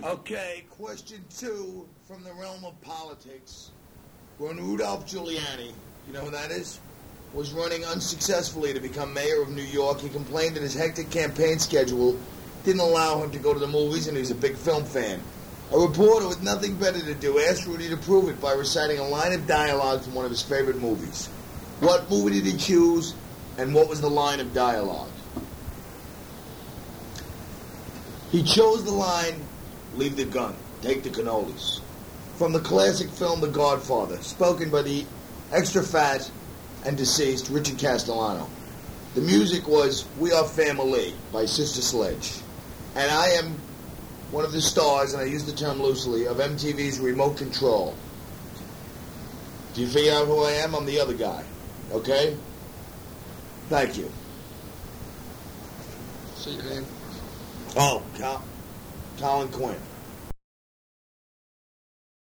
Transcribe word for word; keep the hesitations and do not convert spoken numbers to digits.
Okay, question two from the realm of politics. When Rudolph Giuliani, you know who that is, was running unsuccessfully to become mayor of New York, he complained that his hectic campaign schedule didn't allow him to go to the movies, and he was a big film fan. A reporter with nothing better to do asked Rudy to prove it by reciting a line of dialogue from one of his favorite movies. What movie did he choose, and what was the line of dialogue? He chose the line, "Leave the gun, take the cannolis," from the classic film The Godfather, spoken by the extra fat and deceased Richard Castellano. The music was "We Are Family" by Sister Sledge. And I am one of the stars, and I use the term loosely, of M T V's Remote Control. Do you figure out who I am? I'm the other guy. Okay? Thank you. Say your name. Oh, Col- Colin Quinn.